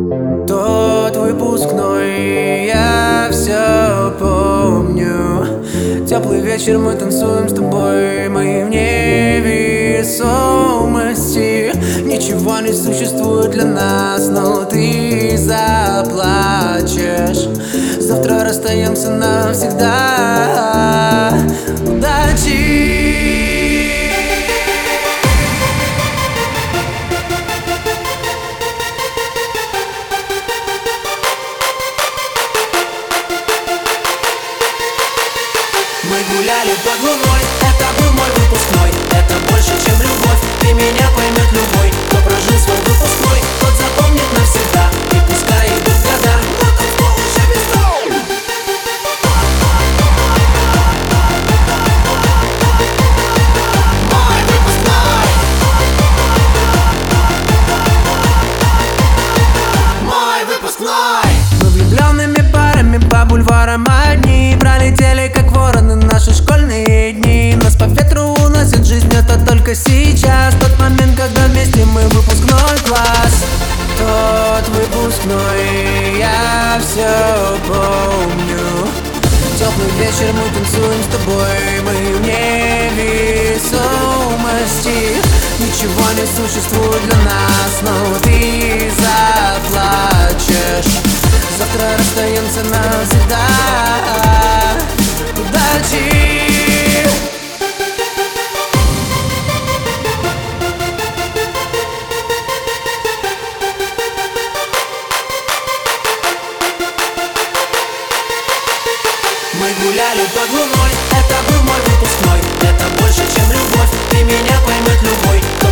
Тот выпускной, я все помню. Теплый вечер, мы танцуем с тобой, мы в невесомости. Ничего не существует для нас, но ты заплачешь. Завтра расстаемся навсегда. Удачи! Мы гуляли под луной, это был мой выпускной. Это больше, чем любовь, ты меня поймет любой. Кто прожил свой выпускной, тот запомнит навсегда. И пускай идут года, но танцпол уже без дом. Мой выпускной. Мой выпускной. Мы влюбленными парами по бульварам одни пролетели как вороны наши школьные дни. Нас по ветру уносит жизнь, это только сейчас. Тот момент, когда вместе мы выпускной класс. Тот выпускной, я все помню. Теплый вечер, мы танцуем с тобой, мы в невесомости. Ничего не существует для нас, но ты заплачешь. Завтра расстаемся навсегда. Удачи! Мы гуляли под луной, это был мой выпускной. Это больше, чем любовь, ты меня поймет любой.